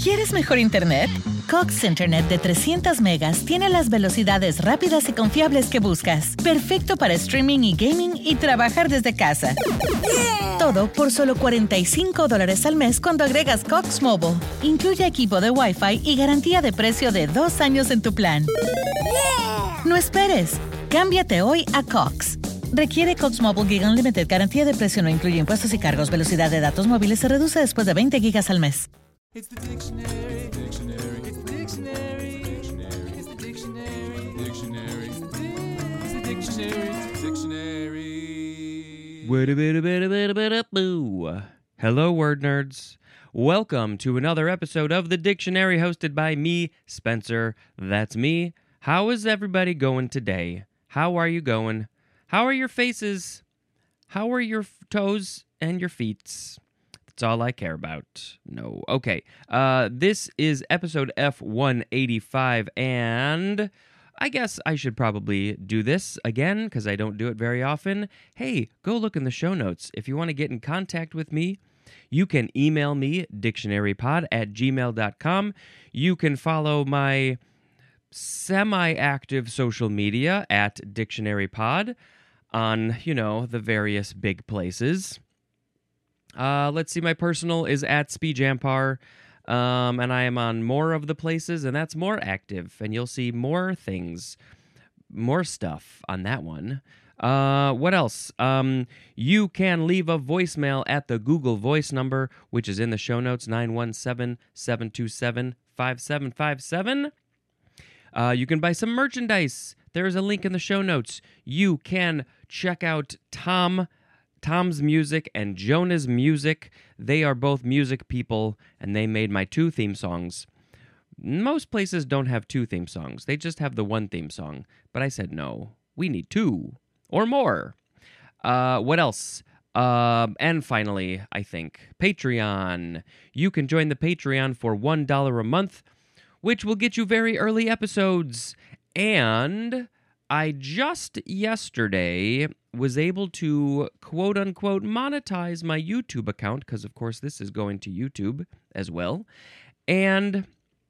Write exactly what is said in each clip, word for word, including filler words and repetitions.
¿Quieres mejor internet? Cox Internet de trescientas megas tiene las velocidades rápidas y confiables que buscas. Perfecto para streaming y gaming y trabajar desde casa. Yeah. Todo por solo cuarenta y cinco dólares al mes cuando agregas Cox Mobile. Incluye equipo de Wi-Fi y garantía de precio de dos años en tu plan. Yeah. No esperes. Cámbiate hoy a Cox. Requiere Cox Mobile Gig Unlimited. Garantía de precio no incluye impuestos y cargos. Velocidad de datos móviles se reduce después de veinte gigas al mes. It's the dictionary, dictionary, it's the dictionary, dictionary, it's the dictionary, dictionary, it's the dictionary, it's the dictionary. Wait a bit, a bit, a bit, a bit, a boo. Hello, word nerds. Welcome to another episode of The Dictionary hosted by me, Spencer. That's me. How is everybody going today? How are you going? How are your faces? How are your f- toes and your feet? That's all I care about. No. Okay. Uh, this is episode F one eighty-five, and I guess I should probably do this again because I don't do it very often. Hey, go look in the show notes. If you want to get in contact with me, you can email me, dictionarypod at gmail dot com. You can follow my semi-active social media at dictionarypod on, you know, the various big places. Uh, let's see, my personal is at SpeedJampar, um, and I am on more of the places, and that's more active, and you'll see more things, more stuff on that one. Uh, what else? Um, you can leave a voicemail at the Google Voice number, which is in the show notes, nine one seven, seven two seven, five seven five seven. Uh, you can buy some merchandise. There is a link in the show notes. You can check out Tom Tom's Music and Jonah's Music. They are both music people, and they made my two theme songs. Most places don't have two theme songs. They just have the one theme song. But I said, no, we need two or more. Uh, what else? Uh, and finally, I think, Patreon. You can join the Patreon for one dollar a month, which will get you very early episodes. And I just yesterday was able to quote-unquote monetize my YouTube account, because of course this is going to YouTube as well, and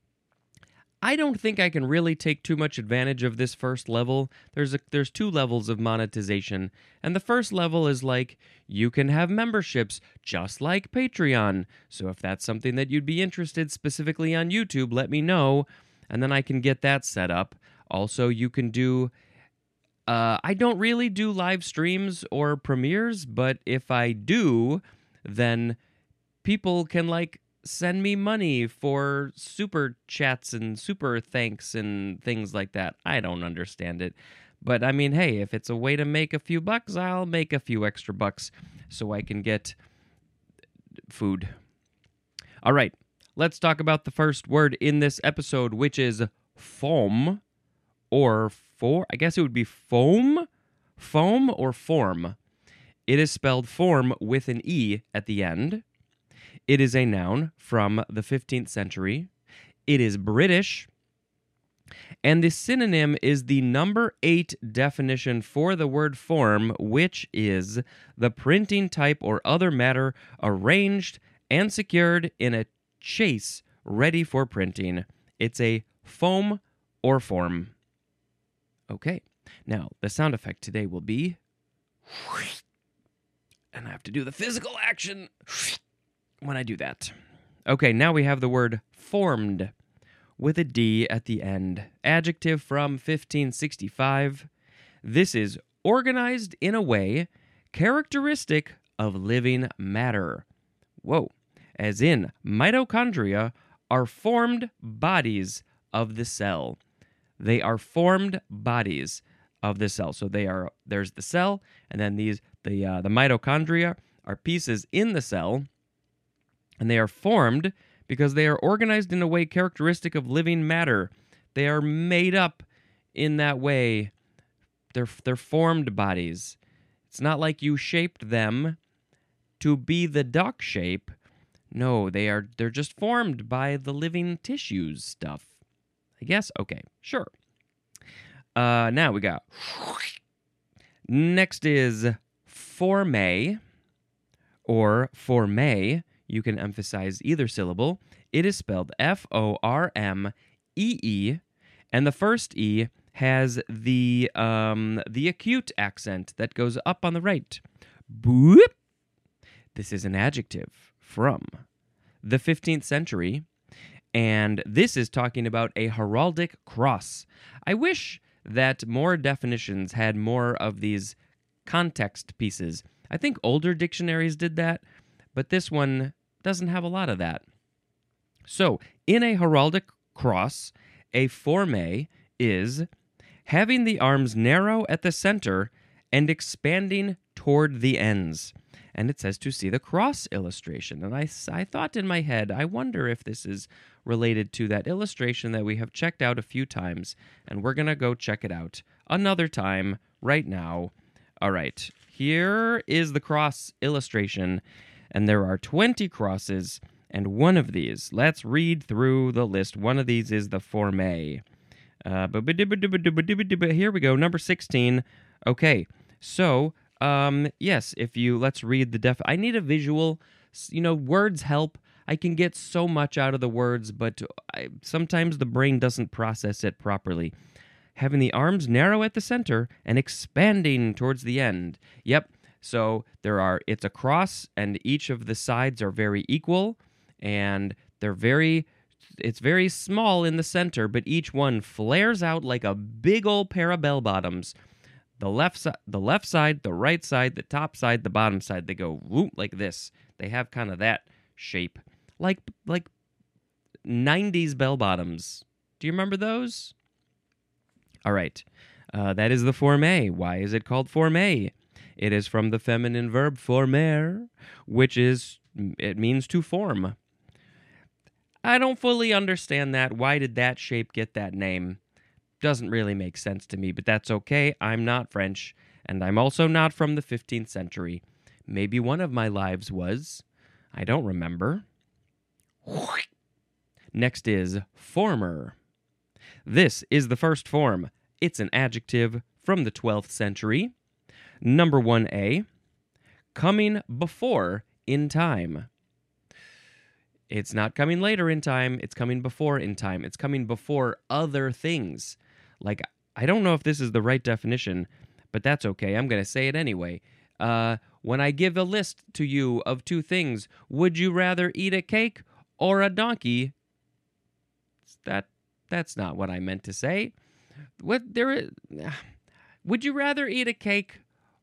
I don't think I can really take too much advantage of this first level. There's a, there's two levels of monetization, and the first level is like, you can have memberships just like Patreon, so if that's something that you'd be interested specifically on YouTube, let me know, and then I can get that set up. Also, you can do Uh, I don't really do live streams or premieres, but if I do, then people can, like, send me money for super chats and super thanks and things like that. I don't understand it. But, I mean, hey, if it's a way to make a few bucks, I'll make a few extra bucks so I can get food. All right, let's talk about the first word in this episode, which is foam, or For, I guess it would be foam, foam or form. It is spelled form with an E at the end. It is a noun from the fifteenth century. It is British. And the synonym is the number eight definition for the word form, which is the printing type or other matter arranged and secured in a chase ready for printing. It's a foam or form. Okay, now the sound effect today will be, and I have to do the physical action when I do that. Okay, now we have the word formed with a D at the end. Adjective from fifteen sixty-five. This is organized in a way characteristic of living matter. Whoa, as in mitochondria are formed bodies of the cell. They are formed bodies of the cell. So they are. There's the cell, and then these the uh, the mitochondria are pieces in the cell, and they are formed because they are organized in a way characteristic of living matter. They are made up in that way. They're they're formed bodies. It's not like you shaped them to be the duck shape. No, they are. They're just formed by the living tissues stuff. I guess? Okay, sure. Uh, now we got... Next is forme, or forme. You can emphasize either syllable. It is spelled F O R M E E, and the first E has the um, the acute accent that goes up on the right. Boop. This is an adjective from the fifteenth century, and this is talking about a heraldic cross. I wish that more definitions had more of these context pieces. I think older dictionaries did that, but this one doesn't have a lot of that. So, in a heraldic cross, a forme is having the arms narrow at the center and expanding toward the ends. And it says to see the cross illustration. And I, I thought in my head, I wonder if this is related to that illustration that we have checked out a few times. And we're going to go check it out another time right now. All right, here is the cross illustration. And there are twenty crosses. And one of these, let's read through the list. One of these is the forme. Uh, here we go, number sixteen. Okay, so, um, yes, if you, let's read the def. I need a visual. You know, words help. I can get so much out of the words, but I, sometimes the brain doesn't process it properly. Having the arms narrow at the center and expanding towards the end. Yep, so there are, it's a cross, and each of the sides are very equal. And they're very, it's very small in the center, but each one flares out like a big old pair of bell bottoms. The left side, the left side, the right side, the top side, the bottom side, they go whoop like this. They have kind of that shape, like like nineties bell bottoms. Do you remember those? All right, uh, that is the forme. Why is it called forme? It is from the feminine verb former, which is, it means to form. I don't fully understand that. Why did that shape get that name? Doesn't really make sense to me, but that's okay. I'm not French, and I'm also not from the fifteenth century. Maybe one of my lives was. I don't remember. Next is former. This is the first form. It's an adjective from the twelfth century. Number one A, coming before in time. It's not coming later in time, it's coming before in time. It's coming before other things. Like, I don't know if this is the right definition, but that's okay. I'm going to say it anyway. Uh, when I give a list to you of two things, would you rather eat a cake or a donkey? That that's not what I meant to say. What there is, would you rather eat a cake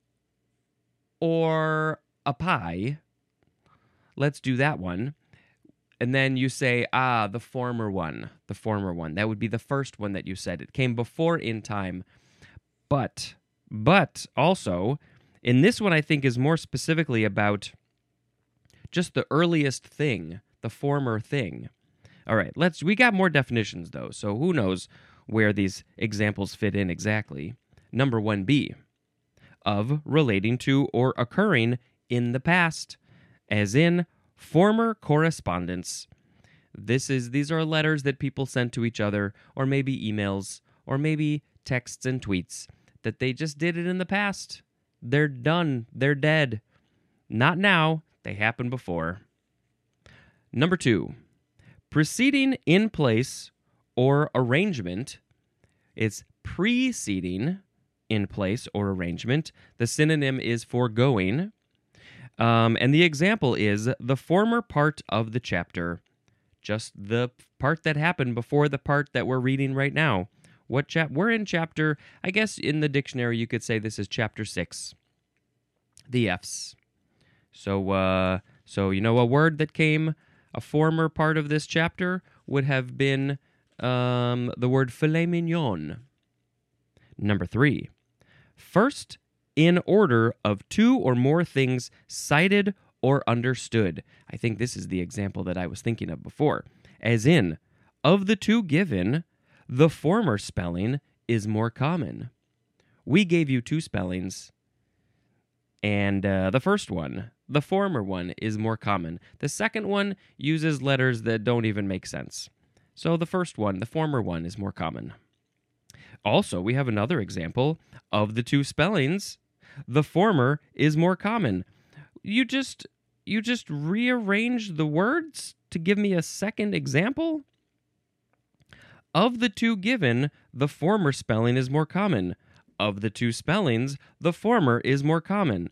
or a pie? Let's do that one. And then you say, ah, the former one, the former one. That would be the first one that you said. It came before in time. But, but also, in this one I think is more specifically about just the earliest thing, the former thing. All right, let's, we got more definitions though, so who knows where these examples fit in exactly. Number one B, of relating to or occurring in the past, as in former correspondence. This is these are letters that people sent to each other, or maybe emails, or maybe texts and tweets, that they just did it in the past. They're done. They're dead. Not now. They happened before. Number two, preceding in place or arrangement. It's preceding in place or arrangement. The synonym is foregoing. Um, and the example is the former part of the chapter, just the part that happened before the part that we're reading right now. What chap? We're in chapter, I guess in the dictionary you could say this is chapter six, the F's. So, uh, so you know, a word that came, a former part of this chapter would have been um, the word filet mignon. Number three, first in order of two or more things cited or understood. I think this is the example that I was thinking of before. As in, of the two given, the former spelling is more common. We gave you two spellings, and uh, the first one, the former one, is more common. The second one uses letters that don't even make sense. So the first one, the former one, is more common. Also, we have another example of the two spellings. The former is more common. You just, you just rearranged the words to give me a second example? Of the two given, the former spelling is more common. Of the two spellings, the former is more common.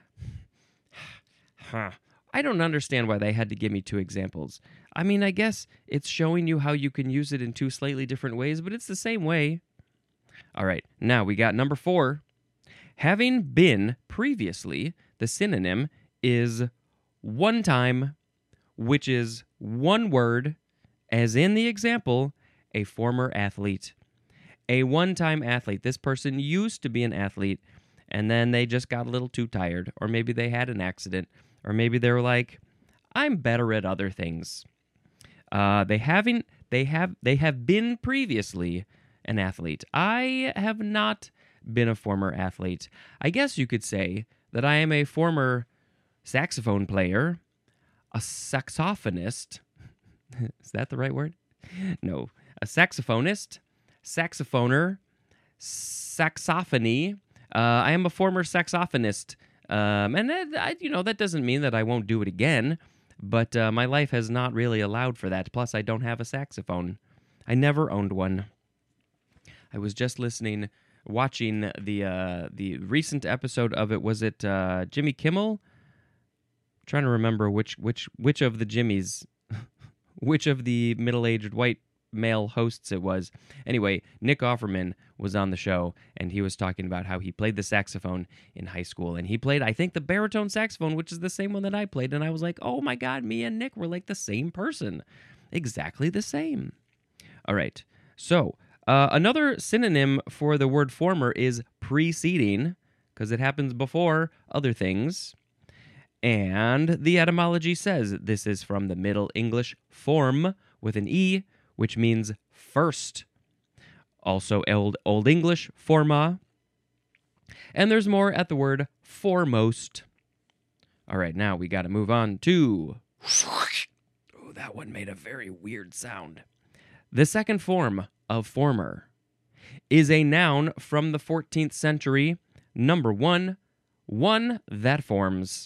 Huh. I don't understand why they had to give me two examples. I mean, I guess it's showing you how you can use it in two slightly different ways, but it's the same way. All right, now we got number four. Having been previously, the synonym is one time, which is one word, as in the example, a former athlete. A one-time athlete. This person used to be an athlete, and then they just got a little too tired, or maybe they had an accident, or maybe they were like, I'm better at other things. Uh, they having they have they have been previously an athlete. I have not been a former athlete. I guess you could say that I am a former saxophone player, a saxophonist. Is that the right word? No. A saxophonist, saxophoner, saxophony. Uh, I am a former saxophonist. Um, and, that, I, you know, that doesn't mean that I won't do it again, but uh, my life has not really allowed for that. Plus, I don't have a saxophone. I never owned one. I was just listening, watching the uh, the recent episode of it. Was it uh, Jimmy Kimmel? I'm trying to remember which which which of the Jimmys, which of the middle-aged white male hosts it was. Anyway, Nick Offerman was on the show, and he was talking about how he played the saxophone in high school, and he played, I think, the baritone saxophone, which is the same one that I played, and I was like, oh my god, me and Nick were like the same person. Exactly the same. All right, so uh, another synonym for the word former is preceding, because it happens before other things. And the etymology says this is from the Middle English form with an E, which means first. Also Old, Old English forma. And there's more at the word foremost. All right, now we got to move on to... Oh, that one made a very weird sound. The second form of former is a noun from the fourteenth century. Number one, one that forms.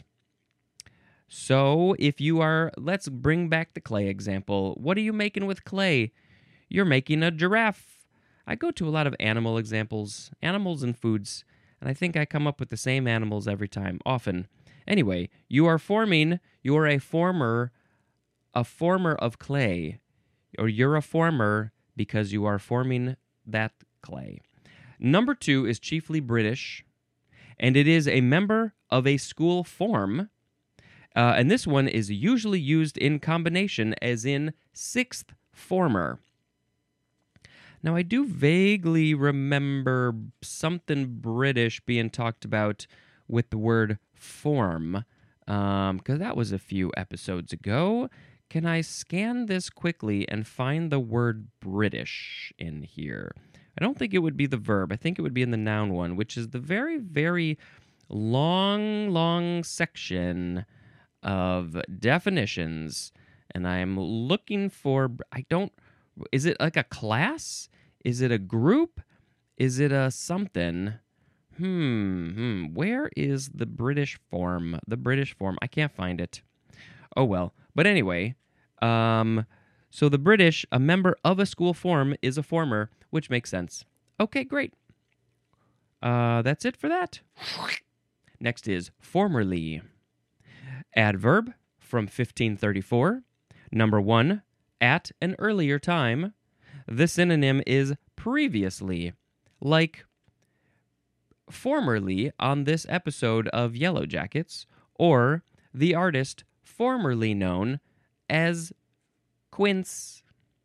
So if you are, let's bring back the clay example. What are you making with clay? You're making a giraffe. I go to a lot of animal examples, animals and foods, and I think I come up with the same animals every time, often. Anyway, you are forming, you are a former, a former of clay, or you're a former because you are forming that clay. Number two is chiefly British, and it is a member of a school form. Uh, and this one is usually used in combination as in sixth former. Now, I do vaguely remember something British being talked about with the word form, um, because that was a few episodes ago. Can I scan this quickly and find the word British in here? I don't think it would be the verb. I think it would be in the noun one, which is the very, very long, long section of definitions, and I'm looking for, I don't, is it like a class? Is it a group? Is it a something? Hmm, hmm, where is the British form? The British form, I can't find it. Oh well, but anyway, um, so the British, a member of a school form, is a former, which makes sense. Okay, great. Uh, that's it for that. Next is formerly. Adverb from fifteen thirty-four. Number one, at an earlier time. The synonym is previously, like formerly on this episode of Yellow Jackets, or the artist formerly known as Quince.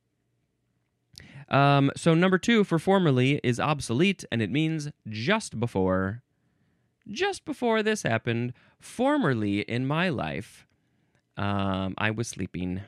Um, so number two for formerly is obsolete, and it means just before. Just before this happened, formerly in my life, um, I was sleeping.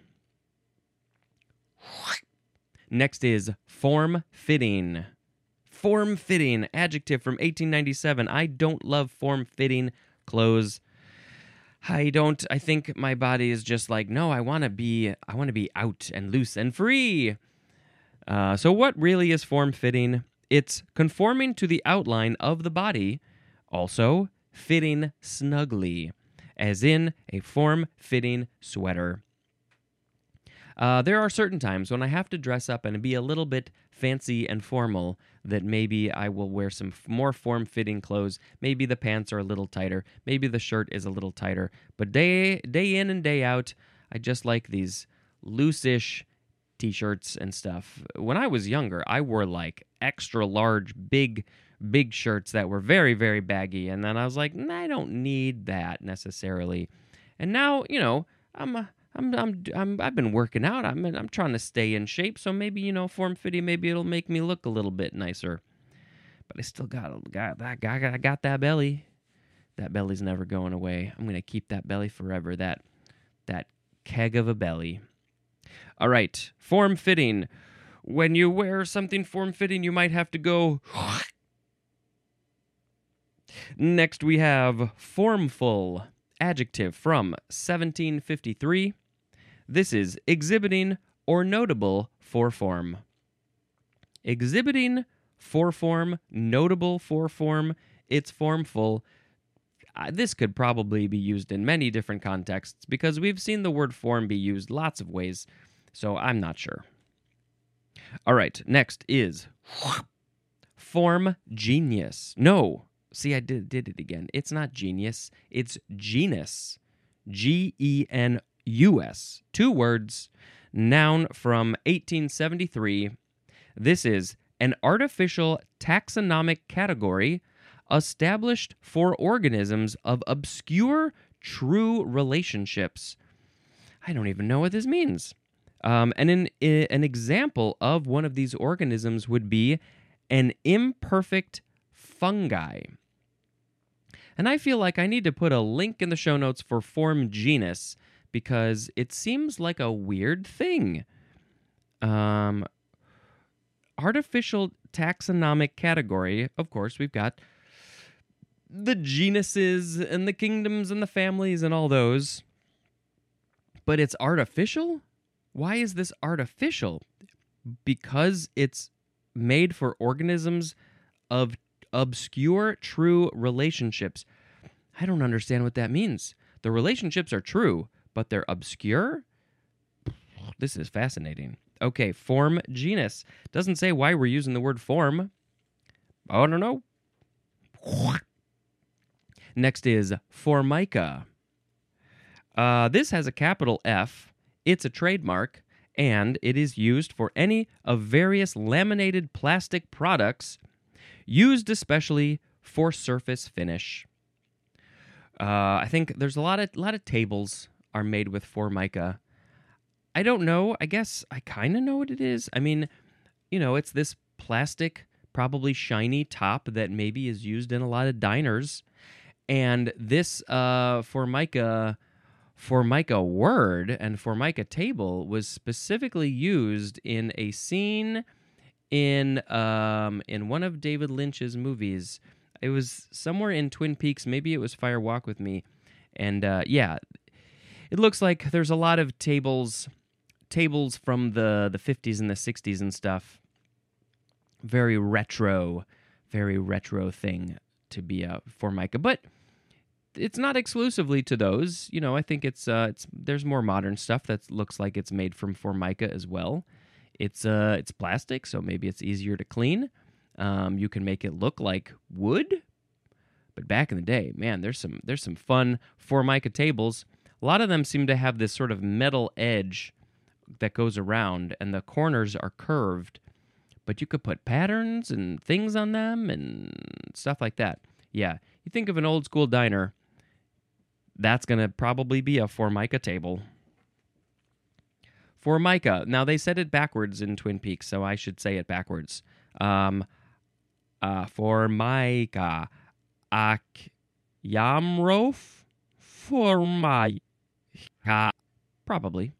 Next is form-fitting. Form-fitting, adjective from eighteen ninety-seven. I don't love form-fitting clothes. I don't, I think my body is just like, no, I want to be, I want to be out and loose and free. Uh, so what really is form-fitting? It's conforming to the outline of the body, also fitting snugly. as in a form-fitting sweater. Uh, there are certain times when I have to dress up and be a little bit fancy and formal that maybe I will wear some f- more form-fitting clothes. Maybe the pants are a little tighter. Maybe the shirt is a little tighter. But day day in and day out, I just like these loose-ish t-shirts and stuff. When I was younger, I wore like extra large, big, big shirts that were very, very baggy. And then I was like, nah, I don't need that necessarily. And now, you know, I'm... Uh, I'm, I'm, I'm, I've been working out. I'm, I'm trying to stay in shape, so maybe, you know, form fitting, maybe it'll make me look a little bit nicer. But I still got, got that, got, I got that belly. That belly's never going away. I'm gonna keep that belly forever. That, that keg of a belly. All right, form fitting. When you wear something form fitting, you might have to go. Next, we have formful. Adjective from seventeen fifty-three. This is exhibiting or notable for form. Exhibiting for form, notable for form, it's formful. Uh, this could probably be used in many different contexts because we've seen the word form be used lots of ways, so I'm not sure. All right, next is form genius. No, see, I did, did it again. It's not genius, it's genus. G E N U S. Two words, noun from eighteen seventy-three. This is an artificial taxonomic category established for organisms of obscure true relationships. I don't even know what this means. Um, and an, an example of one of these organisms would be an imperfect fungi. And I feel like I need to put a link in the show notes for form genus because it seems like a weird thing. Um, artificial taxonomic category, of course, we've got the genuses and the kingdoms and the families and all those. But it's artificial? Why is this artificial? Because it's made for organisms of obscure true relationships. I don't understand what that means. The relationships are true, but they're obscure? This is fascinating. Okay, form genus. Doesn't say why we're using the word form. I don't know. Next is Formica. Uh, this has a capital F. It's a trademark, and it is used for any of various laminated plastic products used especially for surface finish. Uh, I think there's a lot of lot of tables are made with Formica. I don't know. I guess I kind of know what it is. I mean, you know, it's this plastic, probably shiny top that maybe is used in a lot of diners. And this uh, Formica, Formica word and Formica table was specifically used in a scene in um, in one of David Lynch's movies. It was somewhere in Twin Peaks. Maybe it was Fire Walk with Me. And uh, yeah, it looks like there's a lot of tables tables from the, the fifties and the sixties and stuff. Very retro, very retro thing to be a Formica. But it's not exclusively to those. You know, I think it's uh, it's there's more modern stuff that looks like it's made from Formica as well. It's uh it's plastic, so maybe it's easier to clean. Um, you can make it look like wood. But back in the day, man, there's some there's some fun Formica tables. A lot of them seem to have this sort of metal edge that goes around, and the corners are curved. But you could put patterns and things on them and stuff like that. Yeah, you think of an old school diner, that's going to probably be a Formica table. Formica. Now, they said it backwards in Twin Peaks, so I should say it backwards. Um, uh, Formica. Ak Yamrof? Formica. Probably.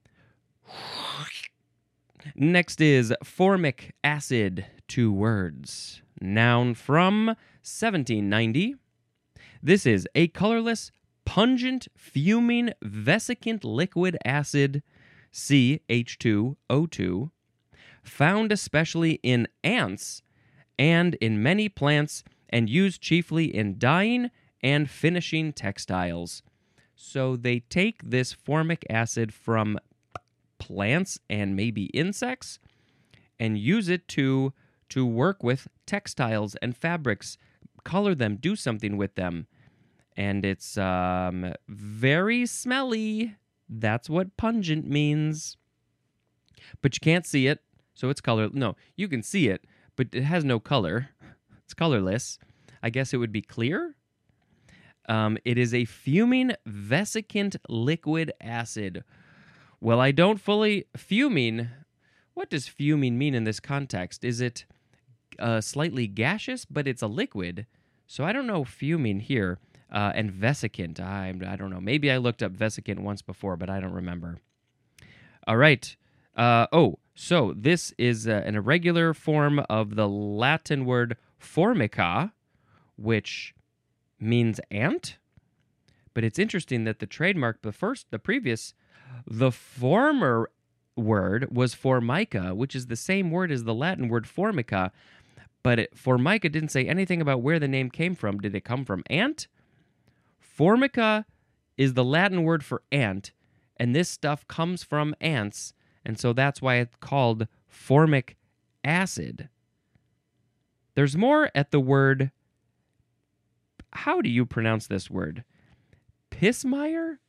Next is formic acid, two words. Noun from seventeen ninety. This is a colorless, pungent, fuming, vesicant liquid acid, C H two O two, found especially in ants and in many plants and used chiefly in dyeing and finishing textiles. So they take this formic acid from plants and maybe insects and use it to to work with textiles and fabrics, color them, do something with them. And it's um, very smelly. That's what pungent means. But you can't see it, so it's color. No, you can see it, but it has no color. It's colorless. I guess it would be clear. Um, it is a fuming vesicant liquid acid. Well, I don't fully... Fuming... What does fuming mean in this context? Is it uh, slightly gaseous, but it's a liquid? So I don't know fuming here. Uh, and vesicant, I, I don't know. Maybe I looked up vesicant once before, but I don't remember. All right. Uh, oh, so this is uh, an irregular form of the Latin word formica, which means ant. But it's interesting that the trademark, the first, the previous, the former word was formica, which is the same word as the Latin word formica. But it, formica didn't say anything about where the name came from. Did it come from ant? Formica is the Latin word for ant, and this stuff comes from ants, and so that's why it's called formic acid. There's more at the word... How do you pronounce this word? Pismire?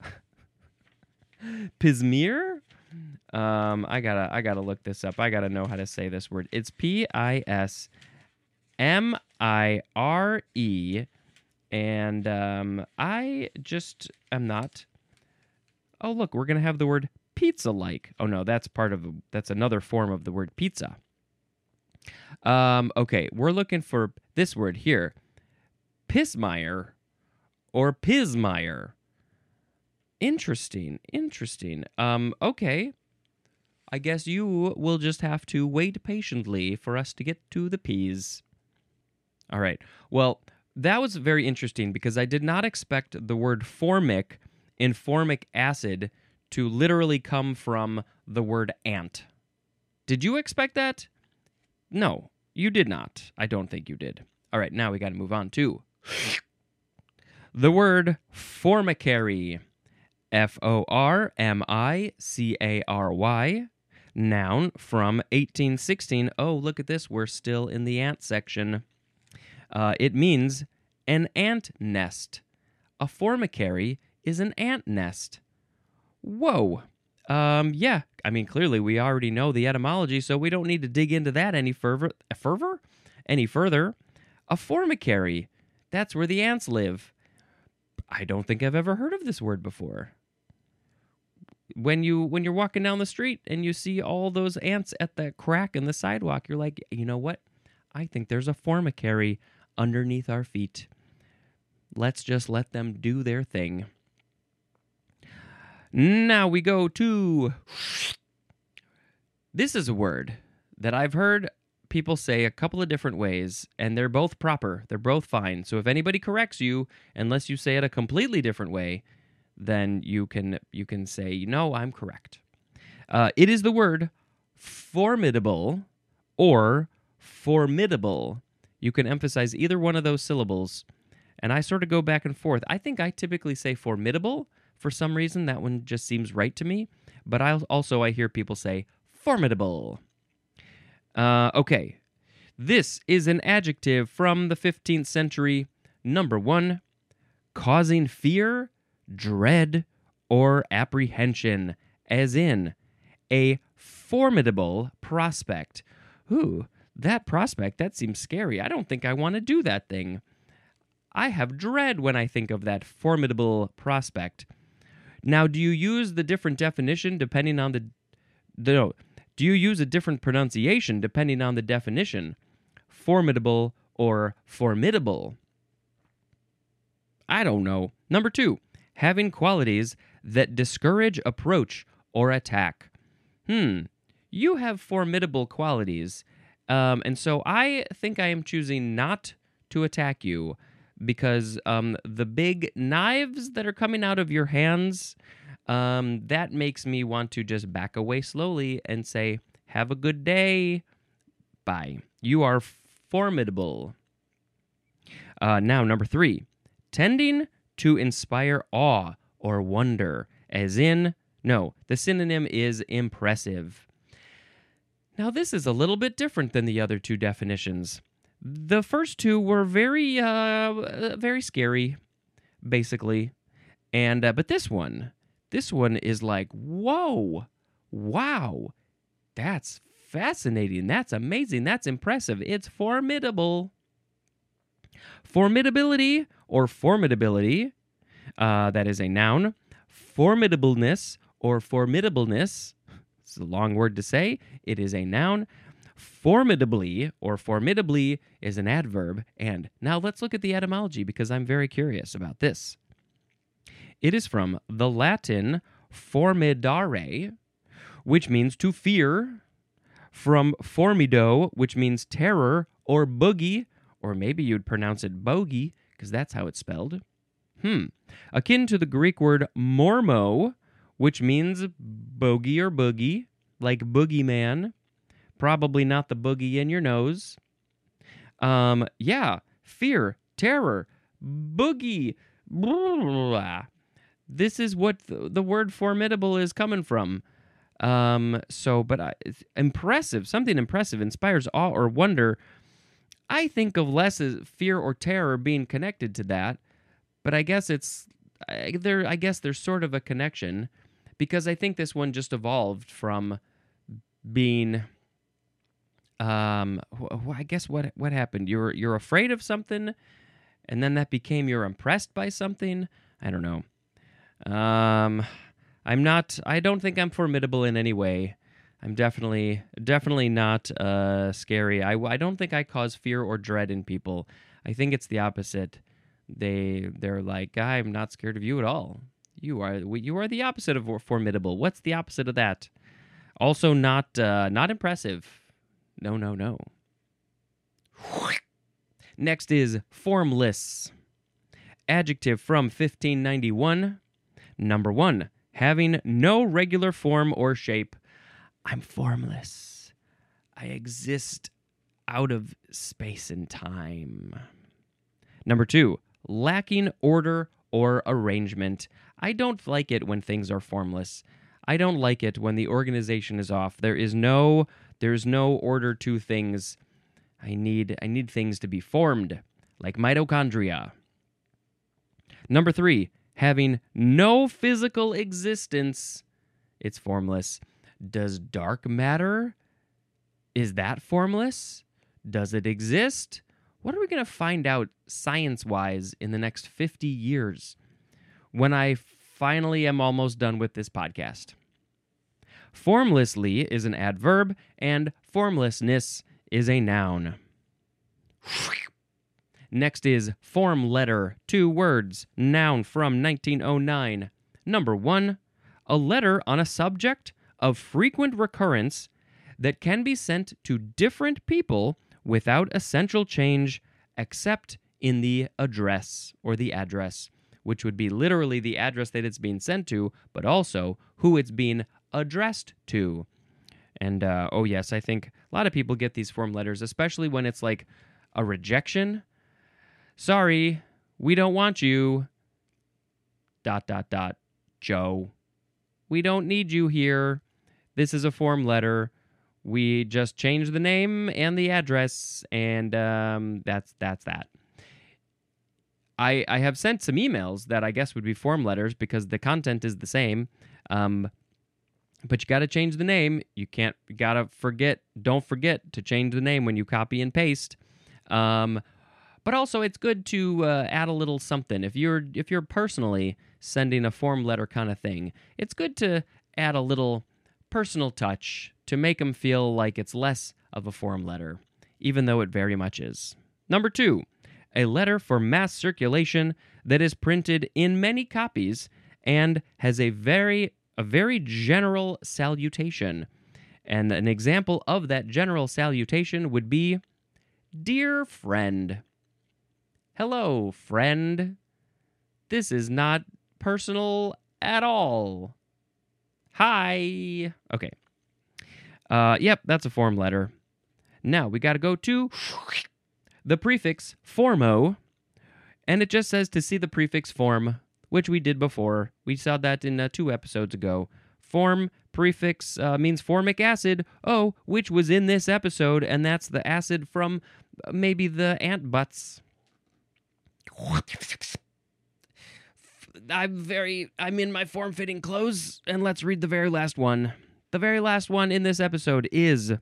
Pismire? Um, I gotta, I gotta look this up. I gotta know how to say this word. It's P I S M I R E, and um, I just am not. Oh, look, we're gonna have the word pizza-like. Oh no, that's part of that's another form of the word pizza. Um, okay, we're looking for this word here, pismire or pismire. Interesting, interesting. Um, okay. I guess you will just have to wait patiently for us to get to the peas. All right. Well, that was very interesting because I did not expect the word formic in formic acid to literally come from the word ant. Did you expect that? No, you did not. I don't think you did. All right, now we got to move on to the word formicary. F O R M I C A R Y. Noun from eighteen sixteen. Oh, look at this. We're still in the ant section. Uh, it means an ant nest. A formicary is an ant nest. Whoa. Um, yeah, I mean, clearly we already know the etymology, so we don't need to dig into that any further. Fervor? Any further. A formicary. That's where the ants live. I don't think I've ever heard of this word before. When you when you're walking down the street and you see all those ants at the crack in the sidewalk, you're like, you know what? I think there's a formicary underneath our feet. Let's just let them do their thing. Now we go to... This is a word that I've heard people say a couple of different ways, and they're both proper. They're both fine. So if anybody corrects you, unless you say it a completely different way, then you can you can say, no, I'm correct. Uh, it is the word formidable or formidable. You can emphasize either one of those syllables, and I sort of go back and forth. I think I typically say formidable for some reason. That one just seems right to me, but I also I hear people say formidable. Uh, okay, this is an adjective from the fifteenth century. Number one, causing fear, dread, or apprehension, as in a formidable prospect. Ooh, that prospect, that seems scary. I don't think I want to do that thing. I have dread when I think of that formidable prospect. Now, do you use the different definition depending on the... the no, do you use a different pronunciation depending on the definition? Formidable or formidable? I don't know. Number two, having qualities that discourage approach or attack. Hmm, you have formidable qualities, um, and so I think I am choosing not to attack you because um, the big knives that are coming out of your hands, um, that makes me want to just back away slowly and say, have a good day. Bye. You are formidable. Uh, now, number three, tending to inspire awe or wonder, as in, no, the synonym is impressive. Now, this is a little bit different than the other two definitions. The first two were very, uh, very scary, basically. And, uh, but this one, this one is like, whoa, wow, that's fascinating, that's amazing, that's impressive, it's formidable. Formidability or formidability, uh, that is a noun. Formidableness or formidableness, it's a long word to say, it is a noun. Formidably or formidably is an adverb. And now let's look at the etymology because I'm very curious about this. It is from the Latin formidare, which means to fear, from formido, which means terror, or boogie, or maybe you'd pronounce it bogey, because that's how it's spelled. Hmm. Akin to the Greek word mormo, which means bogey or boogie, like boogeyman. Probably not the boogie in your nose. Um, yeah, fear, terror, boogie, blah. This is what the, the word formidable is coming from. Um, so, but I, impressive, something impressive inspires awe or wonder. I think of less as fear or terror being connected to that, but I guess it's I, there. I guess there's sort of a connection because I think this one just evolved from being. Um, wh- I guess what what happened? You're you're afraid of something, and then that became you're impressed by something. I don't know. Um, I'm not. I don't think I'm formidable in any way. I'm definitely definitely not uh, scary. I, I don't think I cause fear or dread in people. I think it's the opposite. They they're like, I'm not scared of you at all. You are you are the opposite of formidable. What's the opposite of that? Also, not uh, not impressive. No, no, no. Next is formless. Adjective from fifteen ninety-one. Number one, having no regular form or shape. I'm formless. I exist out of space and time. Number two, lacking order or arrangement. I don't like it when things are formless. I don't like it when the organization is off. There is no there's no order to things. I need I need things to be formed, like mitochondria. Number three, having no physical existence. It's formless. Does dark matter? Is that formless? Does it exist? What are we going to find out science-wise in the next fifty years when I finally am almost done with this podcast? Formlessly is an adverb, and formlessness is a noun. Next is form letter, two words, noun from nineteen oh nine. Number one, a letter on a subject of frequent recurrence that can be sent to different people without essential change except in the address or the address, which would be literally the address that it's being sent to, but also who it's being addressed to. And, uh, oh yes, I think a lot of people get these form letters, especially when it's like a rejection. Sorry, we don't want you. Dot, dot, dot. Joe. We don't need you here. This is a form letter. We just changed the name and the address, and um, that's that's that. I I have sent some emails that I guess would be form letters because the content is the same, um, but you got to change the name. You can't. You gotta forget. Don't forget to change the name when you copy and paste. Um, but also, it's good to uh, add a little something if you're if you're personally sending a form letter kind of thing. It's good to add a little personal touch to make them feel like it's less of a form letter, even though it very much is. Number two, a letter for mass circulation that is printed in many copies and has a very a very general salutation. And an example of that general salutation would be, "Dear friend." Hello, friend. This is not personal at all. Hi. Okay. Uh, yep, that's a form letter. Now we got to go to the prefix formo, and it just says to see the prefix form, which we did before. We saw that in uh, two episodes ago. Form prefix uh, means formic acid, oh, which was in this episode, and that's the acid from uh, maybe the ant butts. I'm very, I'm in my form-fitting clothes, and let's read the very last one. The very last one in this episode is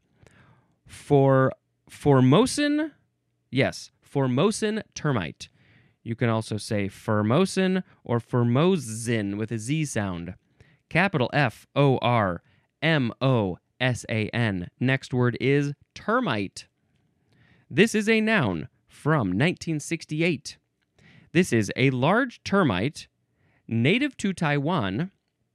for Formosan, yes, Formosan termite. You can also say Formosan or Formosan with a Z sound. Capital F O R M O S A N. Next word is termite. This is a noun from nineteen sixty-eight. This is a large termite native to Taiwan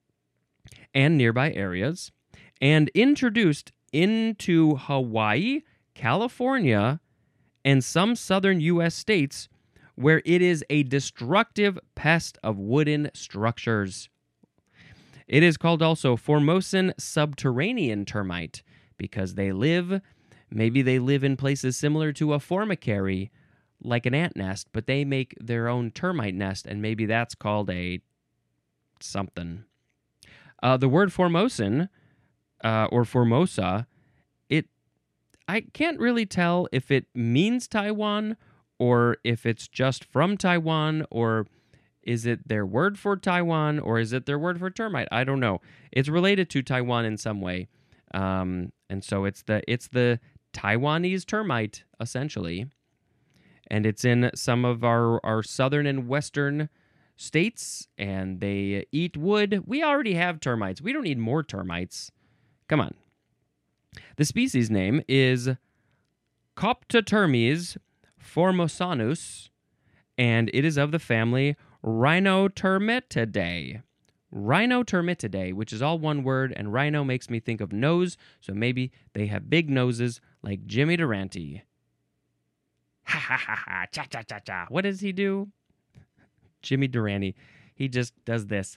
and nearby areas and introduced into Hawaii, California, and some southern U S states where it is a destructive pest of wooden structures. It is called also Formosan subterranean termite because they live, maybe they live in places similar to a formicary, like an ant nest, but they make their own termite nest, and maybe that's called a something. Uh, the word Formosan, uh, or Formosa, it I can't really tell if it means Taiwan or if it's just from Taiwan, or is it their word for Taiwan, or is it their word for termite? I don't know. It's related to Taiwan in some way, um, and so it's the it's the Taiwanese termite essentially, and it's in some of our our southern and western states, and they eat wood. We already have termites. We don't need more termites. Come on. The species name is Coptotermes formosanus, and it is of the family Rhinotermitidae. Rhinotermitidae, which is all one word, and rhino makes me think of nose, so maybe they have big noses like Jimmy Durante. Ha ha ha ha, cha cha cha cha. What does he do? Jimmy Durante. He just does this.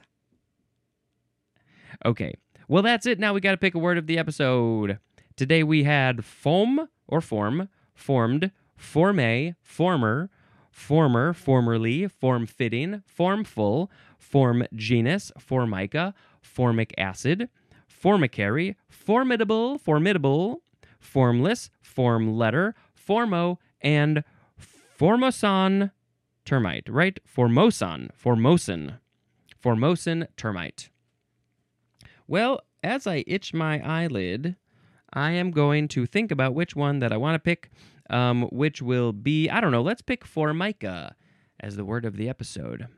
Okay, well that's it. Now we got to pick a word of the episode. Today we had foam or form, formed, forme, former, former, formerly, form-fitting, formful, form genus, formica, formic acid, formicary, formidable, formidable, formless, form letter, formo, and formosan termite, right? Formosan, formosan, formosan termite. Well, as I itch my eyelid, I am going to think about which one that I want to pick, um, which will be, I don't know, let's pick formica as the word of the episode.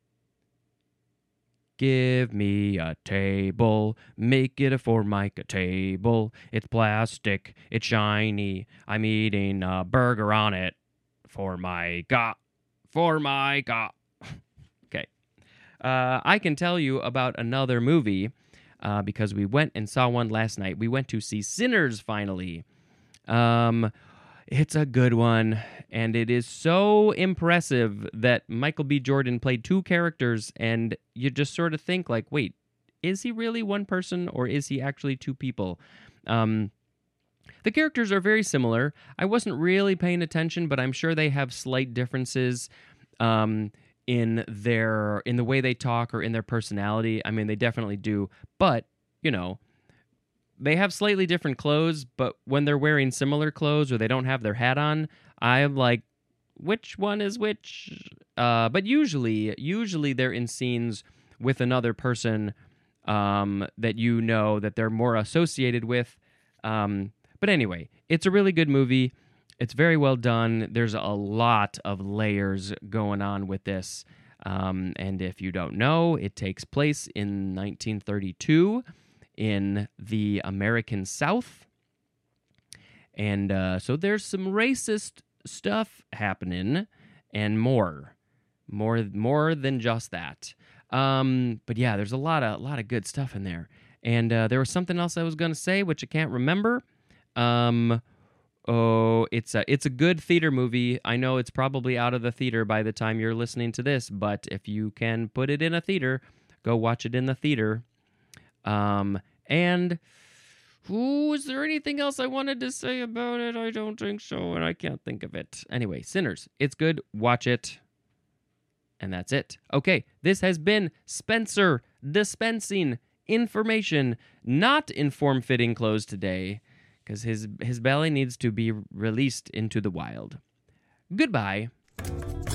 Give me a table, make it a formica table. It's plastic, it's shiny, I'm eating a burger on it. Formica, formica. Okay. Uh, I can tell you about another movie uh, because we went and saw one last night. We went to see Sinners finally. Um... It's a good one, and it is so impressive that Michael B. Jordan played two characters, and you just sort of think, like, wait, is he really one person, or is he actually two people? Um, the characters are very similar. I wasn't really paying attention, but I'm sure they have slight differences um, in their in the way they talk or in their personality. I mean, they definitely do, but, you know, they have slightly different clothes, but when they're wearing similar clothes or they don't have their hat on, I'm like, which one is which? Uh, but usually, usually they're in scenes with another person um, that you know that they're more associated with. Um, but anyway, it's a really good movie. It's very well done. There's a lot of layers going on with this. Um, and if you don't know, it takes place in nineteen thirty-two. In the American South. And uh, so there's some racist stuff happening and more. More more than just that. Um, but yeah, there's a lot of a lot of good stuff in there. And uh, there was something else I was going to say, which I can't remember. Um, oh, it's a, it's a good theater movie. I know it's probably out of the theater by the time you're listening to this, but if you can put it in a theater, go watch it in the theater. Um, and, ooh, is there anything else I wanted to say about it? I don't think so, and I can't think of it. Anyway, Sinners. It's good. Watch it. And that's it. Okay, this has been Spencer dispensing information, not in form-fitting clothes today, because his his belly needs to be released into the wild. Goodbye.